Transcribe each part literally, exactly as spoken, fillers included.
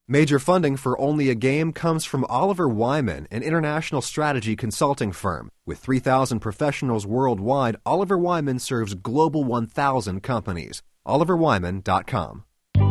Major funding for Only a Game comes from Oliver Wyman, an international strategy consulting firm. With three thousand professionals worldwide, Oliver Wyman serves Global one thousand companies. oliver wyman dot com.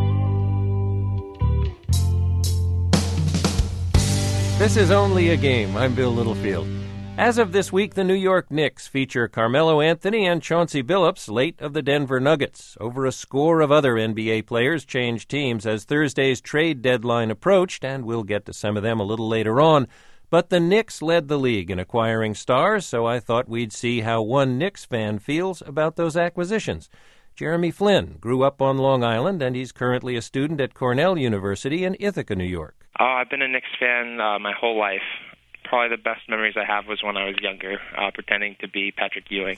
This is Only a Game. I'm Bill Littlefield. As of this week, the New York Knicks feature Carmelo Anthony and Chauncey Billups, late of the Denver Nuggets. Over a score of other N B A players changed teams as Thursday's trade deadline approached, and we'll get to some of them a little later on. But the Knicks led the league in acquiring stars, so I thought we'd see how one Knicks fan feels about those acquisitions. Jeremy Flynn grew up on Long Island, and he's currently a student at Cornell University in Ithaca, New York. Oh, I've been a Knicks fan uh, my whole life. Probably the best memories I have was when I was younger, uh, pretending to be Patrick Ewing.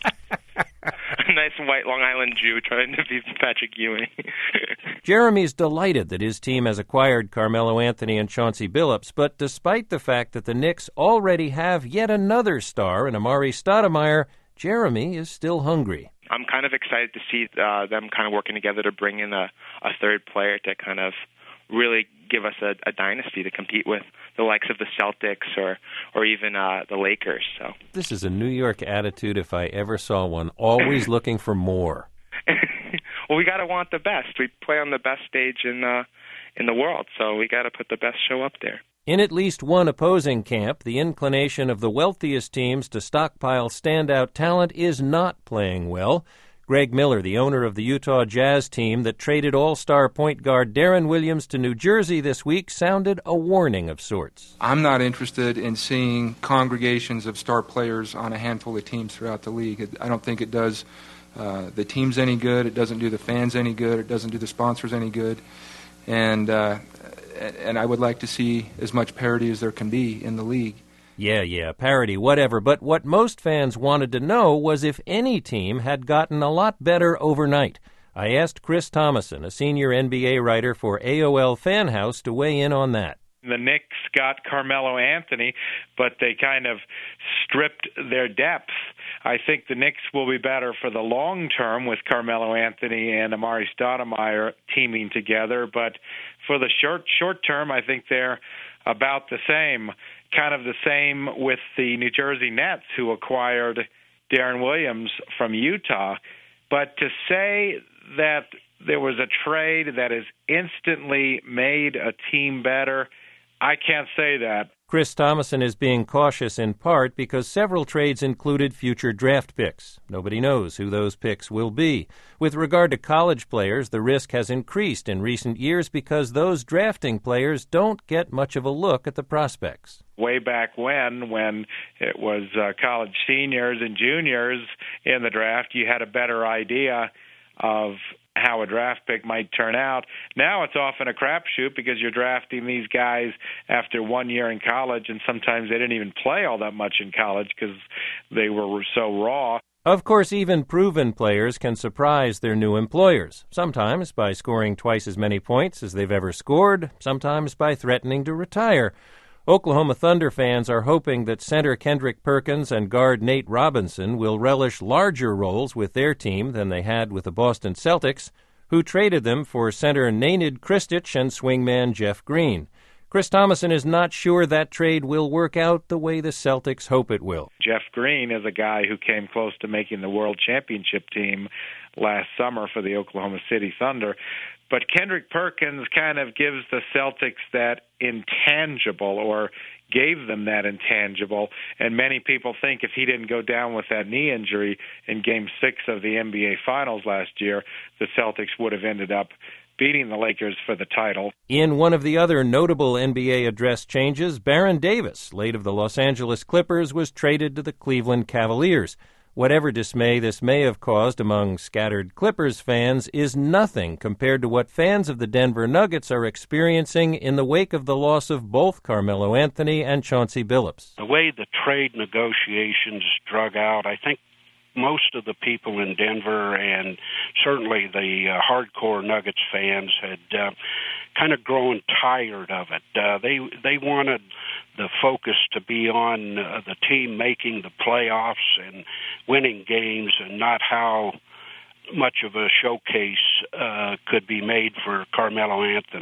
A nice white Long Island Jew trying to be Patrick Ewing. Jeremy's delighted that his team has acquired Carmelo Anthony and Chauncey Billups, but despite the fact that the Knicks already have yet another star in Amari Stoudemire, Jeremy is still hungry. I'm kind of excited to see uh, them kind of working together to bring in a, a third player to kind of really give us a, a dynasty to compete with the likes of the Celtics or or even uh, the Lakers. So this is a New York attitude if I ever saw one, always looking for more. Well, we got to want the best. We play on the best stage in uh, in the world, so we got to put the best show up there. In at least one opposing camp, the inclination of the wealthiest teams to stockpile standout talent is not playing well. Greg Miller, the owner of the Utah Jazz team that traded all-star point guard Deron Williams to New Jersey this week, sounded a warning of sorts. I'm not interested in seeing congregations of star players on a handful of teams throughout the league. I don't think it does uh, the teams any good. It doesn't do the fans any good. It doesn't do the sponsors any good. And, uh, and I would like to see as much parity as there can be in the league. Yeah, yeah, parity, whatever. But what most fans wanted to know was if any team had gotten a lot better overnight. I asked Chris Thomason, a senior N B A writer for A O L Fan House, to weigh in on that. The Knicks got Carmelo Anthony, but they kind of stripped their depth. I think the Knicks will be better for the long term with Carmelo Anthony and Amari Stoudemire teaming together, but for the short short term, I think they're about the same. Kind of the same with the New Jersey Nets, who acquired Deron Williams from Utah. But to say that there was a trade that has instantly made a team better, I can't say that. Chris Thomason is being cautious in part because several trades included future draft picks. Nobody knows who those picks will be. With regard to college players, the risk has increased in recent years because those drafting players don't get much of a look at the prospects. Way back when, when it was uh, college seniors and juniors in the draft, you had a better idea of how a draft pick might turn out. Now it's often a crapshoot because you're drafting these guys after one year in college, and sometimes they didn't even play all that much in college because they were so raw. Of course, even proven players can surprise their new employers, sometimes by scoring twice as many points as they've ever scored, sometimes by threatening to retire. Oklahoma Thunder fans are hoping that center Kendrick Perkins and guard Nate Robinson will relish larger roles with their team than they had with the Boston Celtics, who traded them for center Nenad Kristic and swingman Jeff Green. Chris Thomason is not sure that trade will work out the way the Celtics hope it will. Jeff Green is a guy who came close to making the World Championship team last summer for the Oklahoma City Thunder. But Kendrick Perkins kind of gives the Celtics that intangible, or gave them that intangible. And many people think if he didn't go down with that knee injury in Game six of the N B A Finals last year, the Celtics would have ended up beating the Lakers for the title. In one of the other notable N B A address changes, Baron Davis, late of the Los Angeles Clippers, was traded to the Cleveland Cavaliers. Whatever dismay this may have caused among scattered Clippers fans is nothing compared to what fans of the Denver Nuggets are experiencing in the wake of the loss of both Carmelo Anthony and Chauncey Billups. The way the trade negotiations drug out, I think most of the people in Denver and certainly the uh, hardcore Nuggets fans had uh, kind of grown tired of it. Uh, they they wanted the focus to be on uh, the team making the playoffs and winning games, and not how much of a showcase uh, could be made for Carmelo Anthony.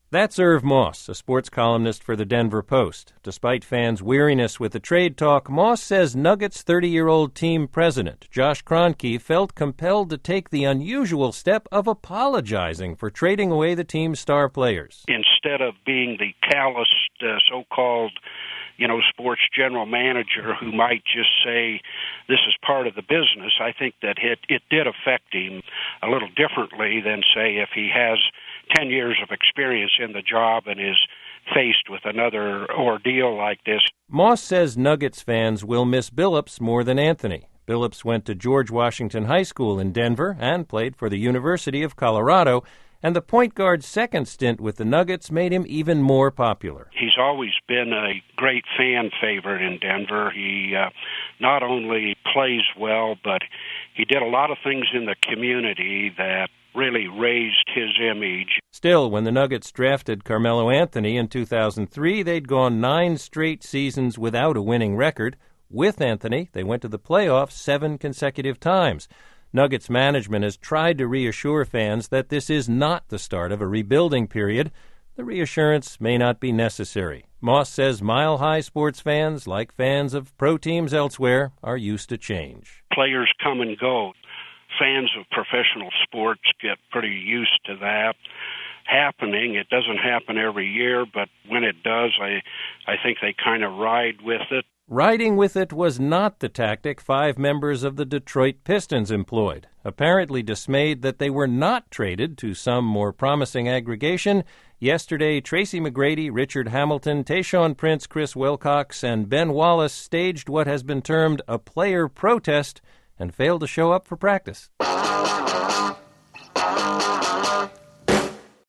That's Irv Moss, a sports columnist for the Denver Post. Despite fans' weariness with the trade talk, Moss says Nuggets thirty-year-old team president Josh Kroenke felt compelled to take the unusual step of apologizing for trading away the team's star players. Instead of being the calloused, uh, so-called, you know, sports general manager who might just say this is part of the business, I think that it, it did affect him a little differently than, say, if he has ten years of experience in the job and is faced with another ordeal like this. Moss says Nuggets fans will miss Billups more than Anthony. Billups went to George Washington High School in Denver and played for the University of Colorado, and the point guard's second stint with the Nuggets made him even more popular. He's always been a great fan favorite in Denver. He uh, not only plays well, but he did a lot of things in the community that really raised his image. Still, when the Nuggets drafted Carmelo Anthony in two thousand three, they'd gone nine straight seasons without a winning record. With Anthony, they went to the playoffs seven consecutive times. Nuggets management has tried to reassure fans that this is not the start of a rebuilding period. The reassurance may not be necessary. Moss says mile-high sports fans, like fans of pro teams elsewhere, are used to change. Players come and go. Fans of professional sports get pretty used to that happening. It doesn't happen every year, but when it does, I, I think they kind of ride with it. Riding with it was not the tactic five members of the Detroit Pistons employed. Apparently dismayed that they were not traded to some more promising aggregation, yesterday Tracy McGrady, Richard Hamilton, Tayshaun Prince, Chris Wilcox, and Ben Wallace staged what has been termed a player protest and failed to show up for practice.